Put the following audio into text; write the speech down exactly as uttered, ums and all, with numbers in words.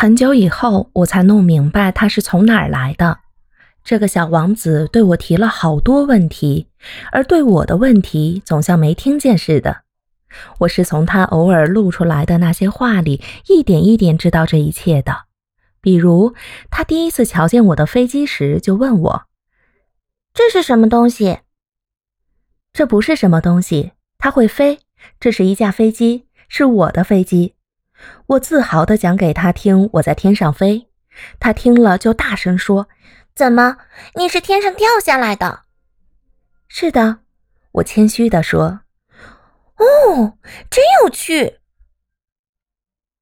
很久以后，我才弄明白他是从哪儿来的。这个小王子对我提了好多问题，而对我的问题总像没听见似的。我是从他偶尔露出来的那些话里一点一点知道这一切的。比如，他第一次瞧见我的飞机时就问我：“ 这是什么东西？” 这不是什么东西，它会飞，这是一架飞机，是我的飞机。我自豪地讲给他听我在天上飞，他听了就大声说：“ 怎么，你是天上掉下来的？” 是的，我谦虚地说。 哦，真有趣，